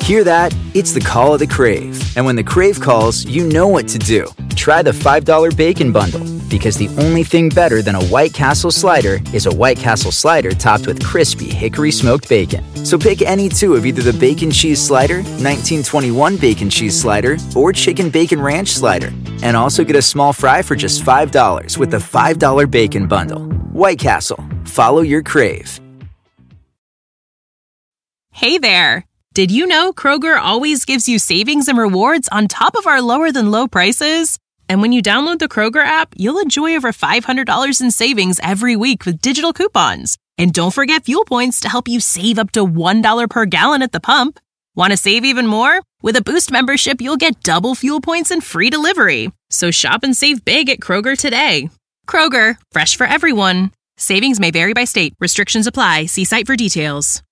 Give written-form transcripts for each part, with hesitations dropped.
Hear that? It's the call of the Crave. And when the Crave calls, you know what to do. Try the $5 Bacon Bundle, because the only thing better than a White Castle slider is a White Castle slider topped with crispy hickory smoked bacon. So pick any two of either the Bacon Cheese Slider, 1921 Bacon Cheese Slider, or Chicken Bacon Ranch Slider. And also get a small fry for just $5 with the $5 Bacon Bundle. White Castle. Follow your Crave. Hey there! Did you know Kroger always gives you savings and rewards on top of our lower-than-low prices? And when you download the Kroger app, you'll enjoy over $500 in savings every week with digital coupons. And don't forget fuel points to help you save up to $1 per gallon at the pump. Want to save even more? With a Boost membership, you'll get double fuel points and free delivery. So shop and save big at Kroger today. Kroger, fresh for everyone. Savings may vary by state. Restrictions apply. See site for details.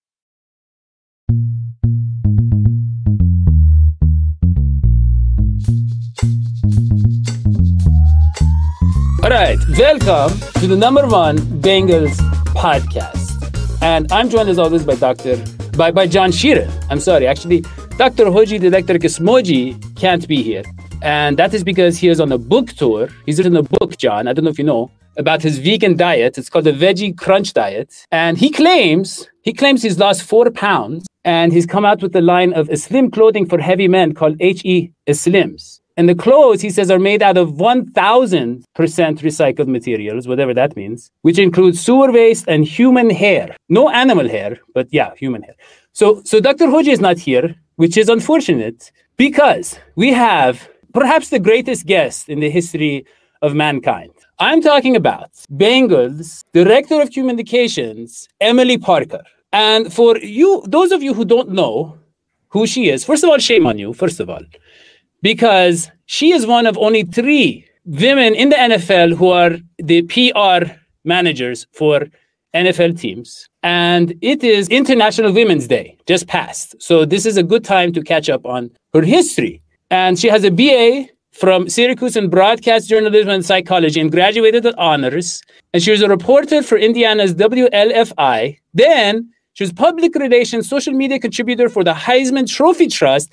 All right, welcome to the number one Bengals podcast. And I'm joined as always by John Sheeran. I'm sorry, actually, Dr. Hoji Director Kismoji can't be here. And that is because he is on a book tour. He's written a book, John, I don't know if you know, about his vegan diet. It's called the Veggie Crunch Diet. And he claims he's lost 4 pounds, and he's come out with a line of slim clothing for heavy men called HE Slims. And the clothes, he says, are made out of 1,000% recycled materials, whatever that means, which includes sewer waste and human hair. No animal hair, but yeah, human hair. So Dr. Hoji is not here, which is unfortunate, because we have perhaps the greatest guest in the history of mankind. I'm talking about Bengals Director of Communications, Emily Parker. And for you, those of you who don't know who she is, first of all, shame on you, because she is one of only 3 women in the NFL who are the PR managers for NFL teams. And it is International Women's Day, just passed. So this is a good time to catch up on her history. And she has a BA from Syracuse in broadcast journalism and psychology and graduated with honors. And she was a reporter for Indiana's WLFI. Then she was public relations, social media contributor for the Heisman Trophy Trust.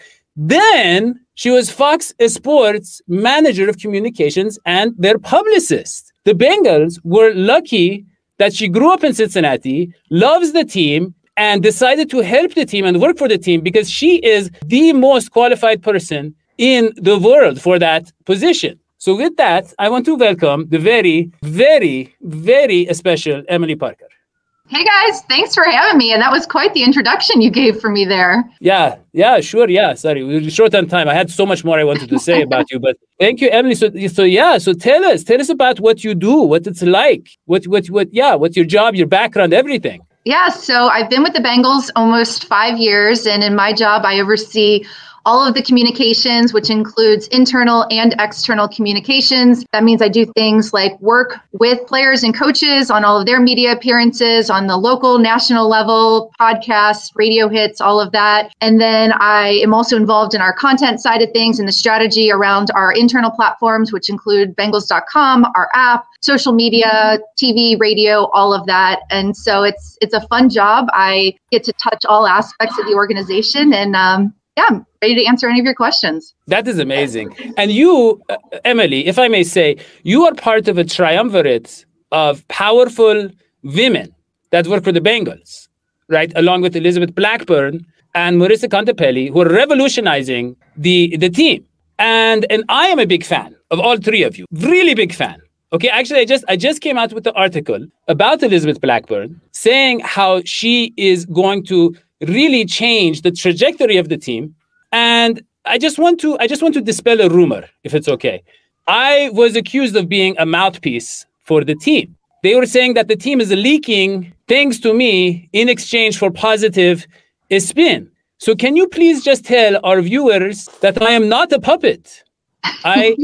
Then she was Fox Sports manager of communications and their publicist. The Bengals were lucky that she grew up in Cincinnati, loves the team, and decided to help the team and work for the team because she is the most qualified person in the world for that position. So with that, I want to welcome the very, very, very special Emily Parker. Hey guys, thanks for having me. And that was quite the introduction you gave for me there. Yeah, sure. Yeah, sorry. We were short on time. I had so much more I wanted to say about you, but thank you, Emily. So tell us about what you do, what it's like, what's your job, your background, everything. Yeah, so I've been with the Bengals almost 5 years. And in my job, I oversee all of the communications, which includes internal and external communications. That means I do things like work with players and coaches on all of their media appearances on the local, national level, podcasts, radio hits, all of that. And then I am also involved in our content side of things and the strategy around our internal platforms, which include Bengals.com, our app, social media, TV, radio, all of that. And so it's a fun job. I get to touch all aspects of the organization, and I'm ready to answer any of your questions. That is amazing. And you, Emily, if I may say, you are part of a triumvirate of powerful women that work for the Bengals, right? Along with Elizabeth Blackburn and Marissa Contepelli, who are revolutionizing the team. And I am a big fan of all 3 of you, really big fan. Okay, actually, I just came out with the article about Elizabeth Blackburn saying how she is going to really change the trajectory of the team. And I just want to dispel a rumor, if it's okay. I was accused of being a mouthpiece for the team. They were saying that the team is leaking things to me in exchange for positive spin. So can you please just tell our viewers that I am not a puppet? I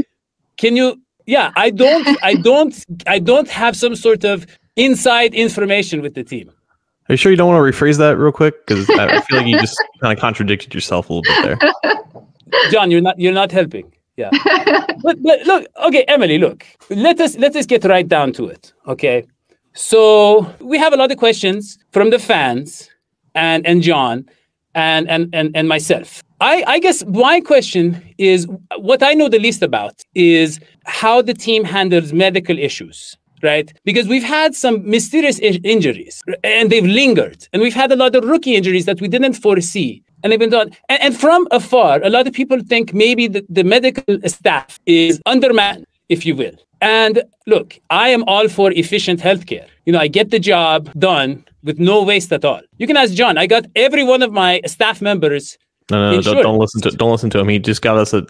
don't have some sort of inside information with the team. Are you sure you don't want to rephrase that real quick? Because I feel like you just kind of contradicted yourself a little bit there. John, you're not helping. Yeah. but look, okay, Emily, look. Let us get right down to it. Okay. So we have a lot of questions from the fans and John. and myself. I guess my question is, what I know the least about is how the team handles medical issues, right? Because we've had some mysterious injuries and they've lingered. And we've had a lot of rookie injuries that we didn't foresee. And they've been done. And from afar, a lot of people think maybe the medical staff is undermanned, if you will. And look, I am all for efficient healthcare. I get the job done with no waste at all. You can ask John. I got every one of my staff members. No, don't listen to him. He just got us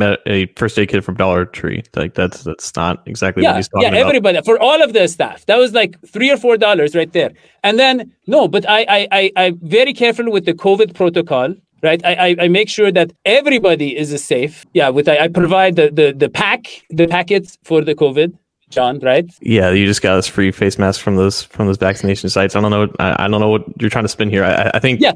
a first aid kit from Dollar Tree. Like that's not exactly what he's talking about. Yeah, everybody, for all of the staff. That was like $3 or $4 right there. And then but I'm very careful with the COVID protocol. Right, I make sure that everybody is safe. Yeah, I provide the packets for the COVID. John, right? Yeah, you just got us free face masks from those vaccination sites. I don't know what you're trying to spin here. I think you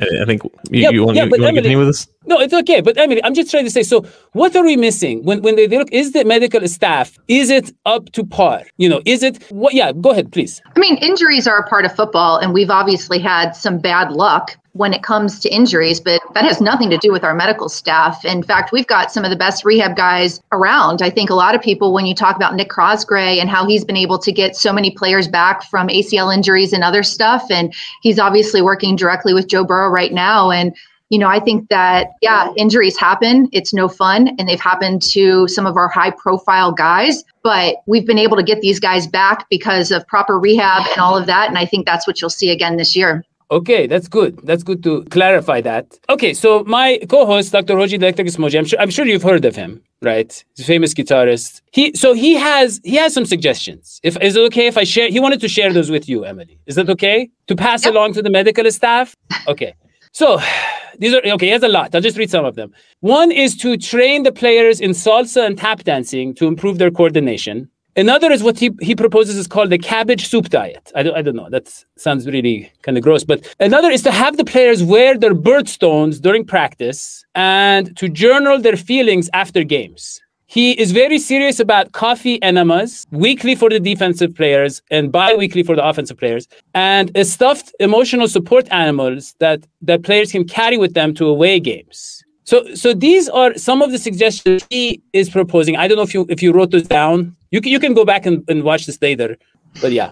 want to continue with this? No, it's okay. But Emily, I'm just trying to say, so what are we missing when they look? Is the medical staff, is it up to par? Is it what? Yeah, go ahead, please. I mean, injuries are a part of football, and we've obviously had some bad luck when it comes to injuries, but that has nothing to do with our medical staff. In fact, we've got some of the best rehab guys around. I think a lot of people, when you talk about Nick Crosgray and how he's been able to get so many players back from ACL injuries and other stuff, and he's obviously working directly with Joe Burrow right now. And I think that, injuries happen. It's no fun. And they've happened to some of our high profile guys, but we've been able to get these guys back because of proper rehab and all of that. And I think that's what you'll see again this year. Okay, that's good. That's good to clarify that. Okay, so my co-host, Dr. Hoji Electric Esmoji, I'm sure you've heard of him, right? He's a famous guitarist. He has some suggestions. Is it okay if I share? He wanted to share those with you, Emily. Is that okay? To pass along to the medical staff? Okay. So he has a lot. I'll just read some of them. One is to train the players in salsa and tap dancing to improve their coordination. Another is what he proposes is called the cabbage soup diet. I don't know. That sounds really kind of gross. But another is to have the players wear their birthstones during practice and to journal their feelings after games. He is very serious about coffee enemas, weekly for the defensive players and bi-weekly for the offensive players, and stuffed emotional support animals that players can carry with them to away games. So these are some of the suggestions he is proposing. I don't know if you wrote those down. You can go back and watch this later. But yeah.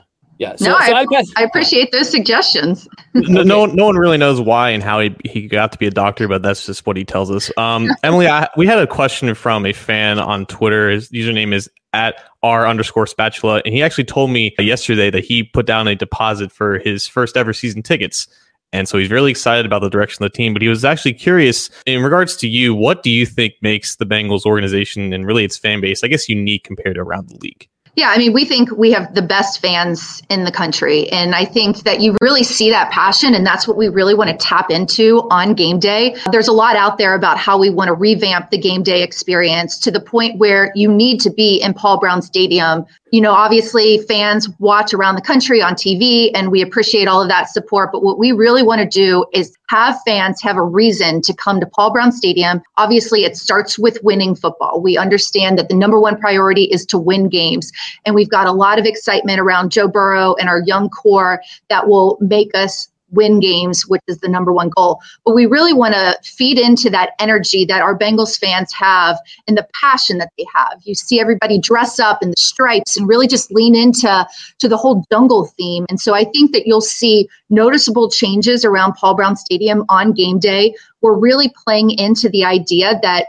I appreciate those suggestions. No one really knows why and how he got to be a doctor, but that's just what he tells us. Emily, we had a question from a fan on Twitter. His username is @R_spatula, and he actually told me yesterday that he put down a deposit for his first ever season tickets. And so he's really excited about the direction of the team, but he was actually curious in regards to you. What do you think makes the Bengals organization and really its fan base, I guess, unique compared to around the league? Yeah, I mean, we think we have the best fans in the country. And I think that you really see that passion. And that's what we really want to tap into on game day. There's a lot out there about how we want to revamp the game day experience to the point where you need to be in Paul Brown Stadium. Obviously fans watch around the country on TV and we appreciate all of that support. But what we really want to do is have fans have a reason to come to Paul Brown Stadium. Obviously, it starts with winning football. We understand that the number one priority is to win games. And we've got a lot of excitement around Joe Burrow and our young core that will make us win games, which is the number one goal. But we really want to feed into that energy that our Bengals fans have and the passion that they have. You see everybody dress up in the stripes and really just lean into the whole jungle theme. And so I think that you'll see noticeable changes around Paul Brown Stadium on game day. We're really playing into the idea that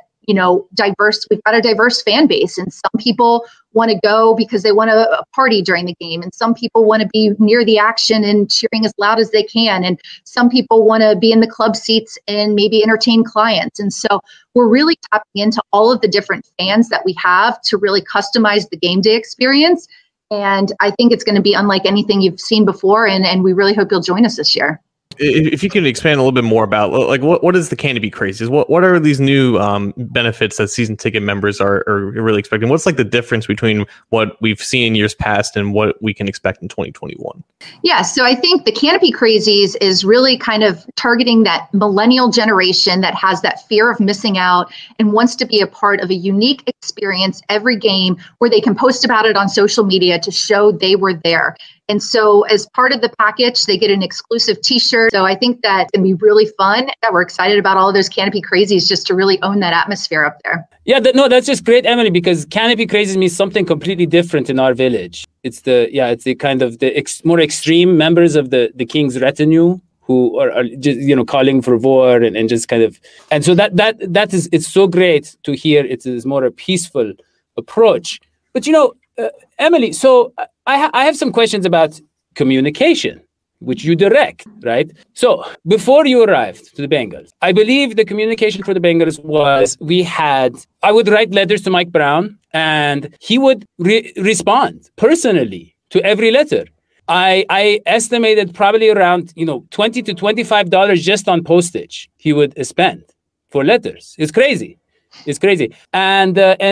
we've got a diverse fan base, and some people want to go because they want to party during the game, and some people want to be near the action and cheering as loud as they can, and some people want to be in the club seats and maybe entertain clients. And so we're really tapping into all of the different fans that we have to really customize the game day experience. And I think it's going to be unlike anything you've seen before, and we really hope you'll join us this year. If you can expand a little bit more about what is the Canopy Crazies? What are these new benefits that season ticket members are really expecting? What's the difference between what we've seen in years past and what we can expect in 2021? Yeah, so I think the Canopy Crazies is really kind of targeting that millennial generation that has that fear of missing out and wants to be a part of a unique experience every game where they can post about it on social media to show they were there. And so as part of the package, they get an exclusive t-shirt. So I think that can be really fun. Yeah, we're excited about all of those Canopy Crazies just to really own that atmosphere up there. Yeah, that's just great, Emily, because Canopy Crazies means something completely different in our village. It's the kind of more extreme members of the king's retinue who are just, calling for war and just kind of, and so that is, it's so great to hear it is more a peaceful approach. But Emily, so I have some questions about communication, which you direct, right? So before you arrived to the Bengals, I believe the communication for the Bengals was I would write letters to Mike Brown and he would respond personally to every letter. I estimated probably around, $20 to $25 just on postage he would spend for letters. It's crazy. And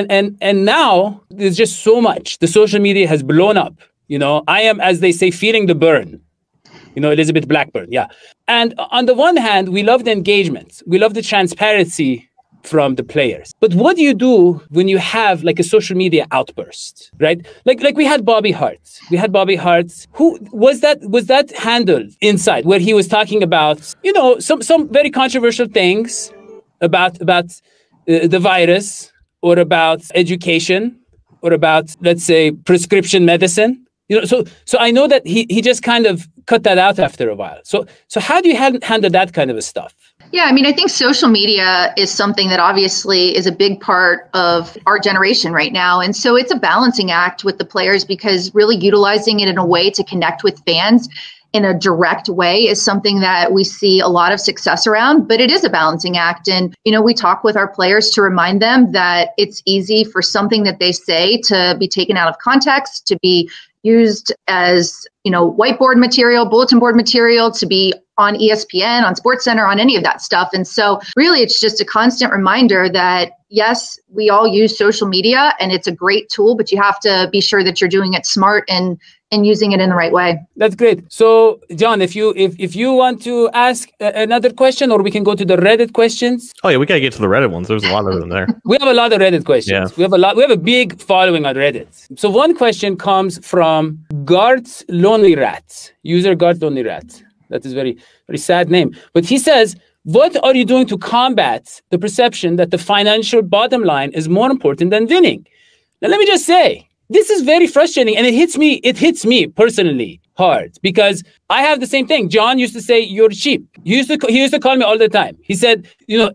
now there's just so much. The social media has blown up. I am, as they say, feeling the burn. Elizabeth Blackburn. Yeah. And on the one hand, we love the engagement. We love the transparency from the players. But what do you do when you have like a social media outburst, right? Like we had Bobby Hart. Who was that handled inside where he was talking about, some very controversial things about the virus or about education or about, let's say, prescription medicine. So I know that he just kind of cut that out after a while. So how do you handle that kind of stuff? Yeah, I think social media is something that obviously is a big part of our generation right now. And so it's a balancing act with the players because really utilizing it in a way to connect with fans in a direct way is something that we see a lot of success around, but it is a balancing act. And, we talk with our players to remind them that it's easy for something that they say to be taken out of context, to be used as, whiteboard material, bulletin board material, to be on ESPN, on SportsCenter, on any of that stuff. And so really, it's just a constant reminder that, yes, we all use social media and it's a great tool, but you have to be sure that you're doing it smart and using it in the right way. That's great. So, John, if you want to ask another question, or we can go to the Reddit questions. Oh yeah, we gotta get to the Reddit ones. There's a lot of them there. We have a lot of Reddit questions. Yeah. We have a big following on Reddit. So one question comes from Gart Lonely Rat, user Gart Lonely Rat. That is very, very sad name. But he says, what are you doing to combat the perception that the financial bottom line is more important than winning? Now, let me just say, this is very frustrating, and it hits me personally hard because I have the same thing. John used to say, you're cheap. He used to call me all the time. He said,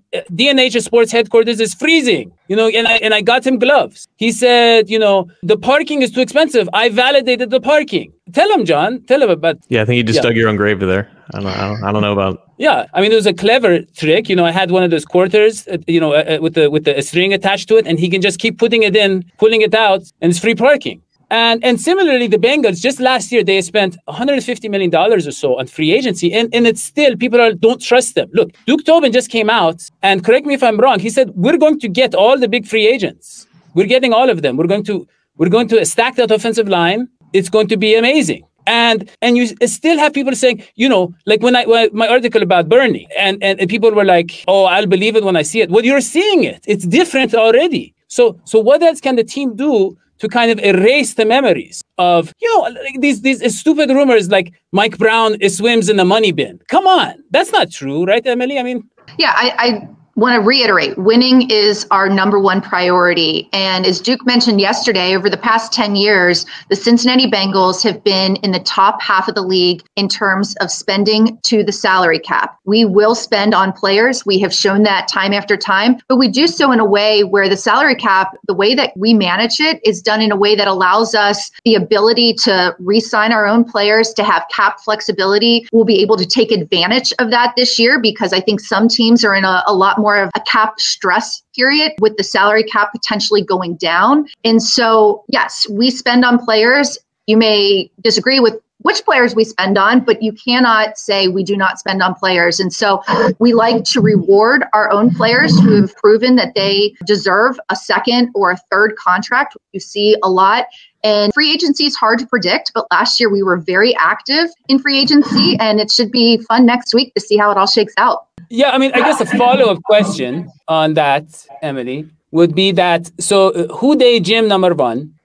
DNH Sports headquarters is freezing, and I got him gloves. He said, the parking is too expensive. I validated the parking. Tell him, John. Tell him about. Yeah, I think you just dug your own grave there. I don't know about. Yeah, it was a clever trick. I had one of those quarters, with a string attached to it, and he can just keep putting it in, pulling it out, and it's free parking. And similarly, the Bengals, just last year, they spent $150 million or so on free agency, and it's still, people don't trust them. Look, Duke Tobin just came out, and correct me if I'm wrong, he said, we're going to get all the big free agents. We're getting all of them. We're going to stack that offensive line. It's going to be amazing. And you still have people saying, like when my article about Bernie, and people were like, oh, I'll believe it when I see it. Well, you're seeing it. It's different already. So what else can the team do to kind of erase the memories of, like these stupid rumors like Mike Brown swims in the money bin? Come on. That's not true, right, Emily? Yeah, I want to reiterate, winning is our number one priority. And as Duke mentioned yesterday, over the past 10 years, the Cincinnati Bengals have been in the top half of the league in terms of spending to the salary cap. We will spend on players. We have shown that time after time, but we do so in a way where the salary cap, the way that we manage it is done in a way that allows us the ability to re-sign our own players, to have cap flexibility. We'll be able to take advantage of that this year because I think some teams are in a lot more of a cap stress period with the salary cap potentially going down. And so, yes, we spend on players. You may disagree with which players we spend on, but you cannot say we do not spend on players. And so we like to reward our own players who have proven that they deserve a second or a third contract. You see a lot. And free agency is hard to predict, but last year we were very active in free agency, and it should be fun next week to see how it all shakes out. Yeah, I guess a follow-up question on that, Emily, would be that, so who day gym number one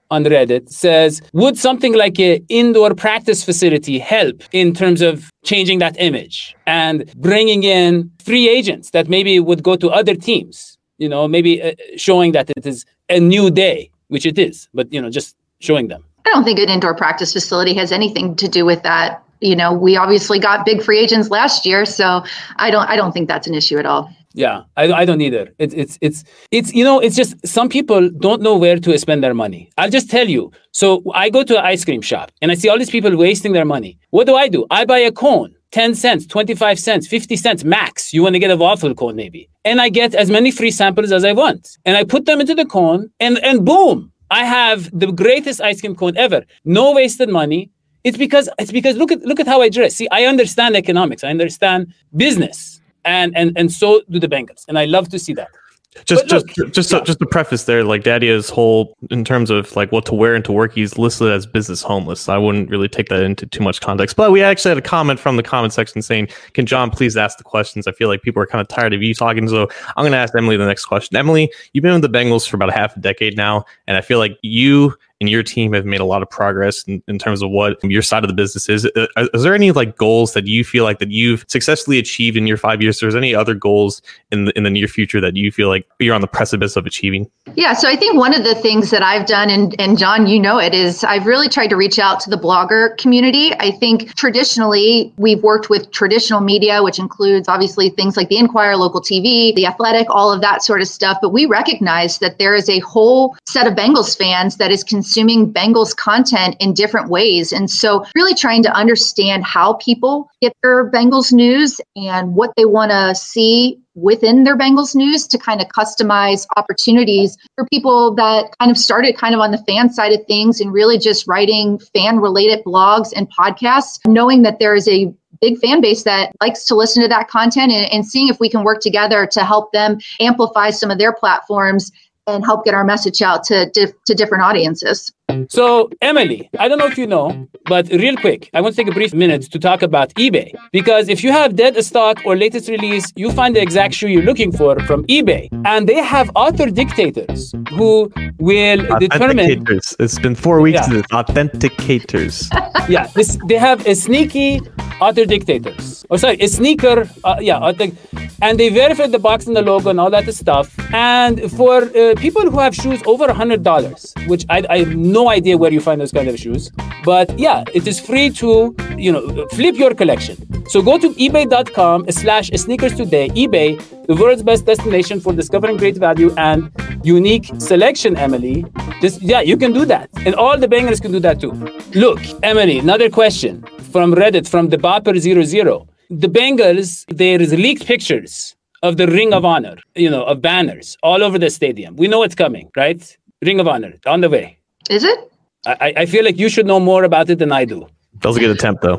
on Reddit says, would something like an indoor practice facility help in terms of changing that image and bringing in free agents that maybe would go to other teams, maybe showing that it is a new day, which it is, but, just showing them. I don't think an indoor practice facility has anything to do with that. We obviously got big free agents last year, so I don't think that's an issue at all. Yeah, I don't either. It's just some people don't know where to spend their money. I'll just tell you. So I go to an ice cream shop and I see all these people wasting their money. What do? I buy a cone, 10 cents, 25 cents, 50 cents max. You want to get a waffle cone maybe. And I get as many free samples as I want. And I put them into the cone and boom, I have the greatest ice cream cone ever. No wasted money. It's because look at how I dress. See, I understand economics. I understand business. And so do the Bengals, and I love to see that. Just to preface there, like Daddy's whole in terms of like what to wear into work, he's listed as business homeless. I wouldn't really take that into too much context. But we actually had a comment from the comment section saying, "Can John please ask the questions?" I feel like people are kind of tired of you talking, so I'm going to ask Emily the next question. Emily, you've been with the Bengals for about half a decade now, and I feel like you and your team have made a lot of progress in terms of what your side of the business is. Is there any like goals that you feel like that you've successfully achieved in your 5 years? Or is there any other goals in the near future that you feel like you're on the precipice of achieving? Yeah, so I think one of the things that I've done, and John, is I've really tried to reach out to the blogger community. I think traditionally we've worked with traditional media, which includes obviously things like the Inquirer, local TV, The Athletic, all of that sort of stuff. But we recognize that there is a whole set of Bengals fans that is consuming Bengals content in different ways. And so really trying to understand how people get their Bengals news and what they want to see within their Bengals news to kind of customize opportunities for people that kind of started kind of on the fan side of things and really just writing fan related blogs and podcasts, knowing that there is a big fan base that likes to listen to that content and seeing if we can work together to help them amplify some of their platforms and help get our message out to different audiences. So, Emily, I don't know if you know, but real quick, I want to take a brief minute to talk about eBay. Because if you have dead stock or latest release, you find the exact shoe you're looking for from eBay. And they have author dictators who will determine... It's been 4 weeks since authenticators. Yeah, they have a sneaky author dictators. Or sorry, a sneaker, and they verify the box and the logo and all that stuff. And for people who have shoes over $100, which I have no idea where you find those kind of shoes, but yeah, it is free to, flip your collection. So go to ebay.com/sneakers today. eBay, the world's best destination for discovering great value and unique selection, Emily. You can do that. And all the bangers can do that too. Look, Emily, another question from Reddit, from the Bopper00. The Bengals, there is leaked pictures of the Ring of Honor, of banners all over the stadium. We know it's coming, right? Ring of Honor, on the way. Is it? I feel like you should know more about it than I do. That was a good attempt, though.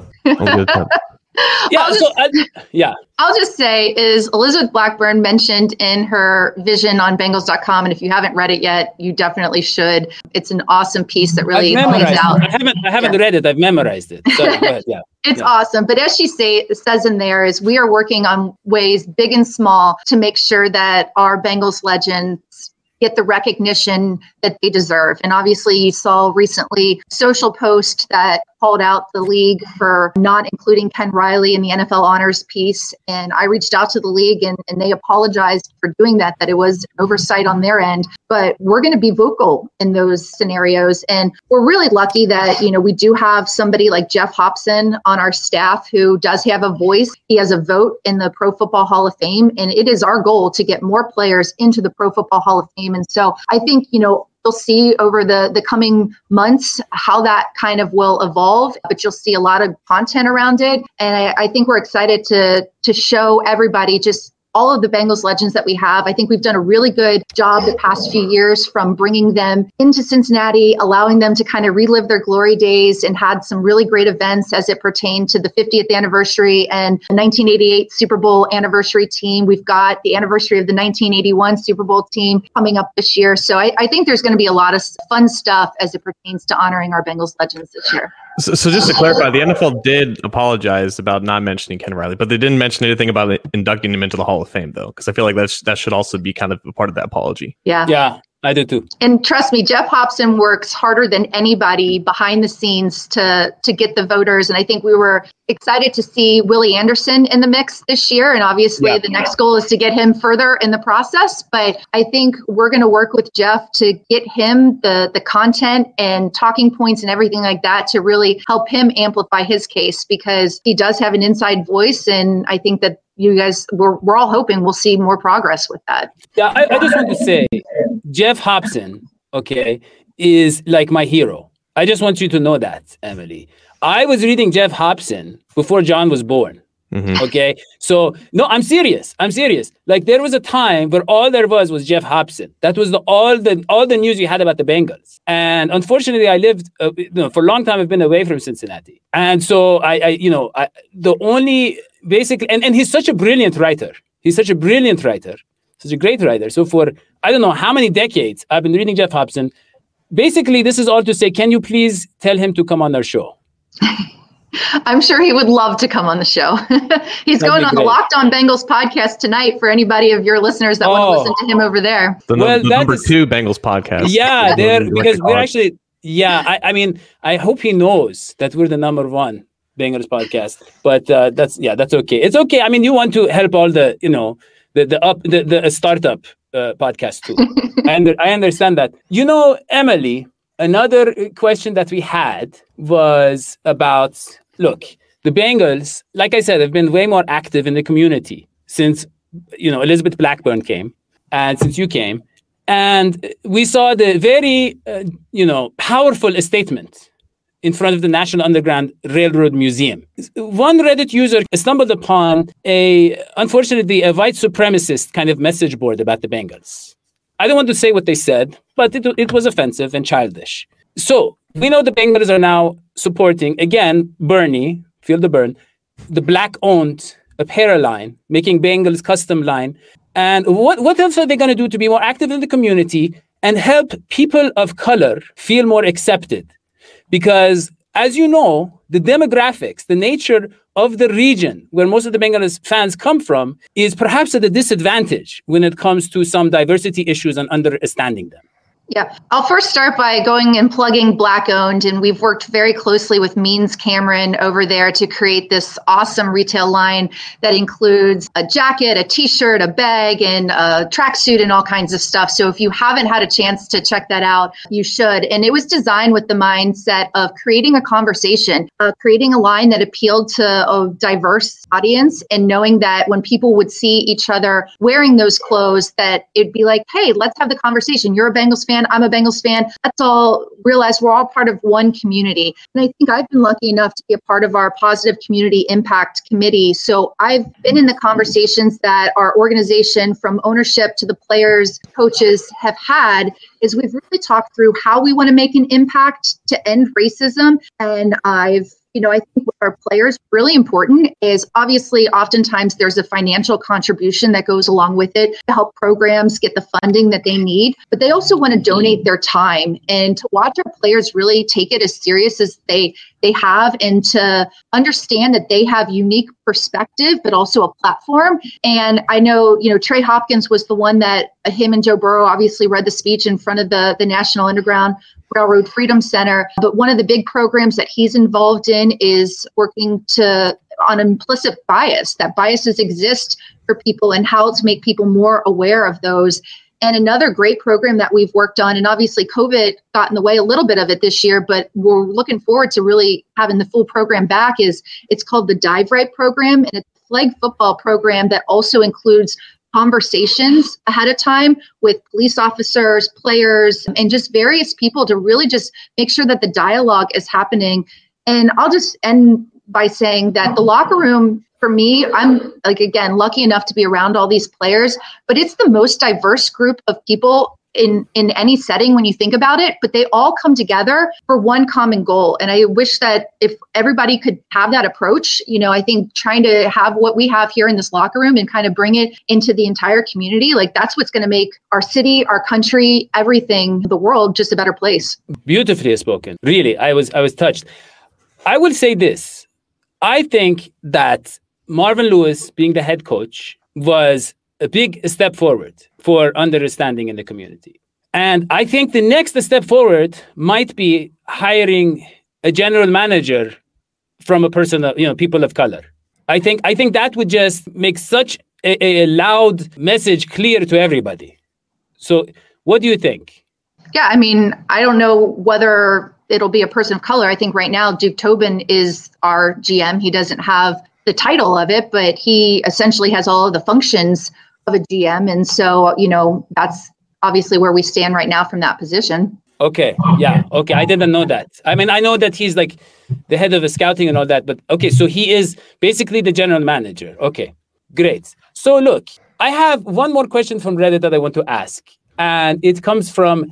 I'll just say is Elizabeth Blackburn mentioned in her vision on Bengals.com, and if you haven't read it yet, you definitely should. It's an awesome piece that really plays out. I haven't read it. I've memorized it. So, go ahead, It's awesome. But as she says in there is we are working on ways big and small to make sure that our Bengals legends get the recognition that they deserve. And obviously you saw recently social post that called out the league for not including Ken Riley in the NFL honors piece. And I reached out to the league and they apologized for doing that it was an oversight on their end. But we're going to be vocal in those scenarios. And we're really lucky that, we do have somebody like Jeff Hopson on our staff who does have a voice. He has a vote in the Pro Football Hall of Fame. And it is our goal to get more players into the Pro Football Hall of Fame. And so I think, you'll see over the coming months how that kind of will evolve, but you'll see a lot of content around it. And I think we're excited to show everybody just all of the Bengals legends that we have. I think we've done a really good job the past few years from bringing them into Cincinnati, allowing them to kind of relive their glory days, and had some really great events as it pertained to the 50th anniversary and the 1988 Super Bowl anniversary team. We've got the anniversary of the 1981 Super Bowl team coming up this year. So I think there's going to be a lot of fun stuff as it pertains to honoring our Bengals legends this year. So just to clarify, the NFL did apologize about not mentioning Ken Riley, but they didn't mention anything about inducting him into the Hall of Fame, though, because I feel like that should also be kind of a part of that apology. Yeah. I do too. And trust me, Jeff Hobson works harder than anybody behind the scenes to get the voters. And I think we were excited to see Willie Anderson in the mix this year. And obviously the next goal is to get him further in the process. But I think we're going to work with Jeff to get him the content and talking points and everything like that to really help him amplify his case, because he does have an inside voice. And I think that you guys, we're all hoping we'll see more progress with that. Yeah, I just want to say, Jeff Hobson, okay, is like my hero. I just want you to know that, Emily. I was reading Jeff Hobson before John was born. Mm-hmm. Okay, so no, I'm serious. Like there was a time where all there was Jeff Hobson. That was all the news you had about the Bengals. And unfortunately, I lived for a long time. I've been away from Cincinnati, and so the only basically, and he's such a brilliant writer. Such a great writer. So for I don't know how many decades I've been reading Jeff Hobson. Basically, this is all to say, can you please tell him to come on our show? I'm sure he would love to come on the show. He's going on the Locked On Bengals podcast tonight for anybody of your listeners that want to listen to him over there. The number 2 Bengals podcast. Yeah, because we're actually, I mean, I hope he knows that we're the number 1 Bengals podcast. But that's okay. It's okay. I mean, you want to help all the, the startup podcast too. And I understand that. Emily, another question that we had was about, look, the Bengals, like I said, have been way more active in the community since, Elizabeth Blackburn came and since you came. And we saw the very, powerful statement in front of the National Underground Railroad Museum. One Reddit user stumbled upon unfortunately, a white supremacist kind of message board about the Bengals. I don't want to say what they said, but it was offensive and childish. So we know the Bengals are now supporting, again, Bernie, Feel the Burn, the Black-owned apparel line, making Bengals custom line. And what else are they going to do to be more active in the community and help people of color feel more accepted? Because, as you know, the demographics, the nature of the region where most of the Bengals fans come from is perhaps at a disadvantage when it comes to some diversity issues and understanding them. Yeah, I'll first start by going and plugging Black-owned, and we've worked very closely with Means Cameron over there to create this awesome retail line that includes a jacket, a t-shirt, a bag, and a tracksuit and all kinds of stuff. So if you haven't had a chance to check that out, you should. And it was designed with the mindset of creating a conversation, creating a line that appealed to a diverse audience, and knowing that when people would see each other wearing those clothes, that it'd be like, hey, let's have the conversation. You're a Bengals fan. I'm a Bengals fan. Let's all realize we're all part of one community. And I think I've been lucky enough to be a part of our Positive Community Impact Committee. So I've been in the conversations that our organization, from ownership to the players, coaches, have had, is we've really talked through how we want to make an impact to end racism. And I think with our players, really important is obviously oftentimes there's a financial contribution that goes along with it to help programs get the funding that they need, but they also want to donate their time, and to watch our players really take it as serious as they have, and to understand that they have unique perspective, but also a platform. And I know, Trey Hopkins was the one that him and Joe Burrow obviously read the speech in front of the National Underground Railroad Freedom Center. But one of the big programs that he's involved in is working on implicit bias, that biases exist for people and how to make people more aware of those. And another great program that we've worked on, and obviously COVID got in the way a little bit of it this year, but we're looking forward to really having the full program back, it's called the Dive Right program. And it's a flag football program that also includes conversations ahead of time with police officers, players, and just various people to really just make sure that the dialogue is happening. And I'll just end by saying that the locker room, for me, I'm lucky enough to be around all these players, but it's the most diverse group of people in any setting when you think about it, but they all come together for one common goal. And I wish that if everybody could have that approach, I think trying to have what we have here in this locker room and kind of bring it into the entire community, that's what's going to make our city, our country, everything, the world, just a better place. Beautifully spoken. Really, I was touched. I will say this. I think that Marvin Lewis being the head coach was a big step forward for understanding in the community. And I think the next step forward might be hiring a general manager from a person, people of color. I think that would just make such a loud message clear to everybody. So what do you think? Yeah, I mean, I don't know whether it'll be a person of color. I think right now Duke Tobin is our GM. He doesn't have the title of it, but he essentially has all of the functions of a GM. And so, that's obviously where we stand right now from that position. Okay. Yeah. Okay. I didn't know that. I mean, I know that he's like the head of the scouting and all that, but okay. So he is basically the general manager. Okay. Great. So look, I have one more question from Reddit that I want to ask. And it comes from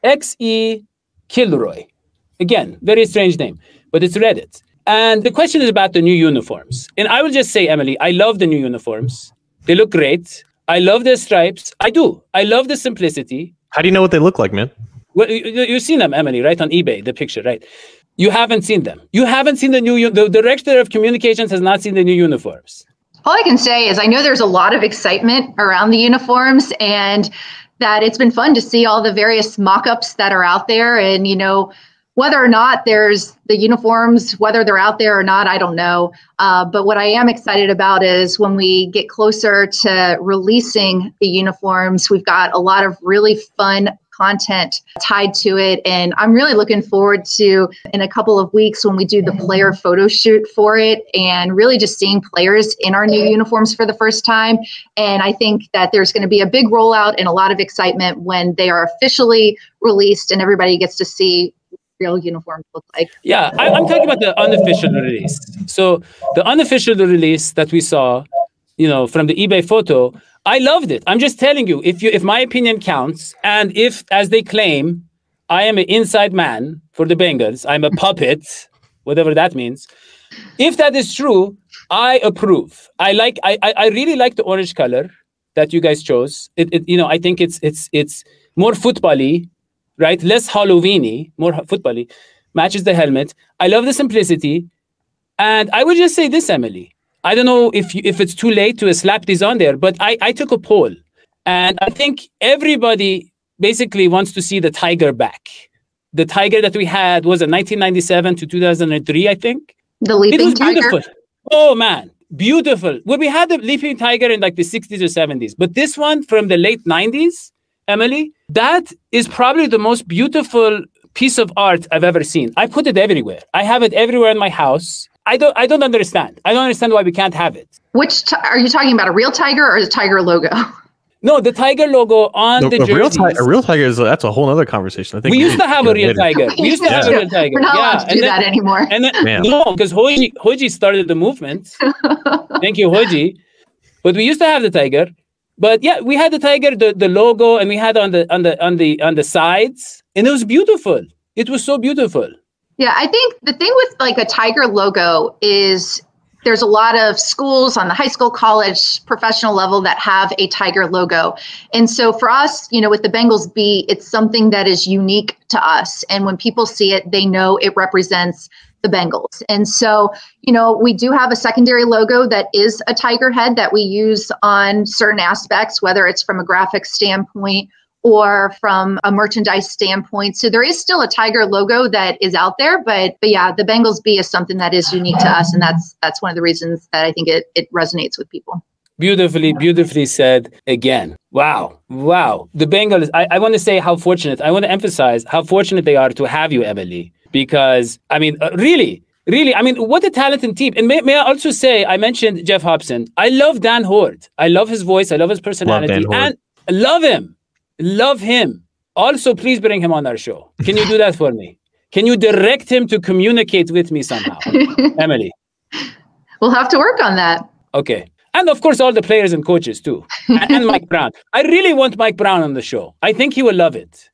XE Kilroy. Again, very strange name, but it's Reddit. And the question is about the new uniforms. And I will just say, Emily, I love the new uniforms. They look great. I love their stripes. I do. I love the simplicity. How do you know what they look like, man? Well, you've seen them, Emily, right? On eBay, the picture, right? You haven't seen them. You haven't seen the director of communications has not seen the new uniforms. All I can say is I know there's a lot of excitement around the uniforms and that it's been fun to see all the various mock-ups that are out there. And, whether or not there's the uniforms, whether they're out there or not, I don't know. But what I am excited about is when we get closer to releasing the uniforms, we've got a lot of really fun content tied to it. And I'm really looking forward to, in a couple of weeks, when we do the player photo shoot for it and really just seeing players in our new uniforms for the first time. And I think that there's going to be a big rollout and a lot of excitement when they are officially released and everybody gets to see real uniforms look like. Yeah, I'm talking about the unofficial release. So the unofficial release that we saw, from the eBay photo, I loved it. I'm just telling you, if my opinion counts, and if, as they claim, I am an inside man for the Bengals, I'm a puppet, whatever that means. If that is true, I approve. I really like the orange color that you guys chose. I think it's more football-y, right? Less Halloween-y, more football-y, matches the helmet. I love the simplicity. And I would just say this, Emily. I don't know if it's too late to slap these on there, but I took a poll. And I think everybody basically wants to see the Tiger back. The Tiger that we had was in 1997 to 2003, I think. The Leaping Tiger. Beautiful. Oh, man. Beautiful. Well, we had the Leaping Tiger in like the 60s or 70s. But this one from the late 90s, Emily, that is probably the most beautiful piece of art I've ever seen. I put it everywhere. I have it everywhere in my house. I don't understand. I don't understand why we can't have it. Are you talking about a real tiger or the tiger logo? No, the tiger logo on the jerseys. A real tiger that's a whole other converstion. I think we used to have a real tiger. We used to have a real tiger. We're not allowed to do that anymore. And then, no, because Hoji started the movement. Thank you, Hoji. But we used to have the tiger. But yeah, we had the tiger, the logo, and we had on the sides, and it was beautiful. It was so beautiful. Yeah, I think the thing with like a tiger logo is there's a lot of schools on the high school, college, professional level that have a tiger logo. And so for us, with the Bengals B, it's something that is unique to us. And when people see it, they know it represents the Bengals. And so, we do have a secondary logo that is a tiger head that we use on certain aspects, whether it's from a graphics standpoint or from a merchandise standpoint. So there is still a tiger logo that is out there, but yeah, the Bengals B is something that is unique to us. And that's one of the reasons that I think it resonates with people. Beautifully said again. Wow. The Bengals, I want to say how fortunate, I want to emphasize how fortunate they are to have you, Emily, because really, what a talented team. And may I also say, I mentioned Jeff Hobson. I love Dan Hoard. I love his voice. I love his personality. And I love him. Love him. Also, please bring him on our show. Can you do that for me? Can you direct him to communicate with me somehow? Emily. We'll have to work on that. Okay. And of course, all the players and coaches too. And Mike Brown. I really want Mike Brown on the show. I think he will love it.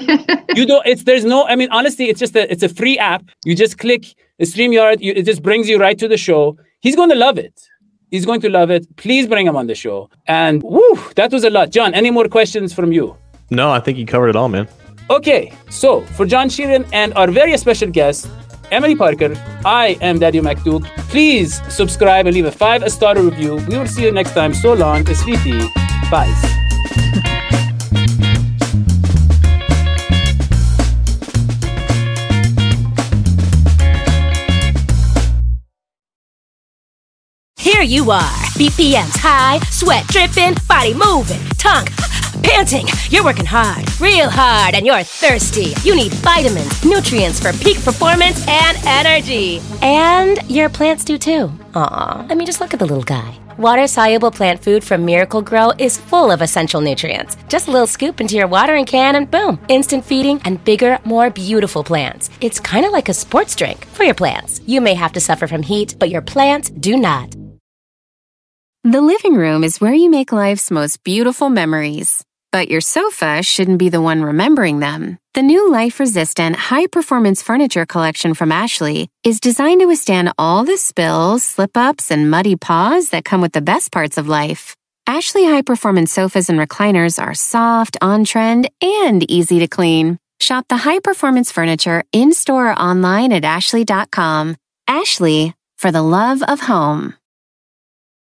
Honestly, it's a free app. You just click StreamYard. It just brings you right to the show. He's going to love it. He's going to love it. Please bring him on the show. And that was a lot. John, any more questions from you? No, I think you covered it all, man. Okay, so for John Sheeran and our very special guest, Emily Parker, I am Daddy McDuke. Please subscribe and leave a 5-star review. We will see you next time. So long. Sleepy. Bye. Here you are, BPMs high, sweat dripping, body moving, tongue panting. You're working hard, real hard, and you're thirsty. You need vitamins, nutrients for peak performance and energy. And your plants do too. Aw, I mean, just look at the little guy. Water-soluble plant food from Miracle Grow is full of essential nutrients. Just a little scoop into your watering can and boom, instant feeding and bigger, more beautiful plants. It's kind of like a sports drink for your plants. You may have to suffer from heat, but your plants do not. The living room is where you make life's most beautiful memories. But your sofa shouldn't be the one remembering them. The new life-resistant, high-performance furniture collection from Ashley is designed to withstand all the spills, slip-ups, and muddy paws that come with the best parts of life. Ashley high-performance sofas and recliners are soft, on-trend, and easy to clean. Shop the high-performance furniture in-store or online at ashley.com. Ashley, for the love of home.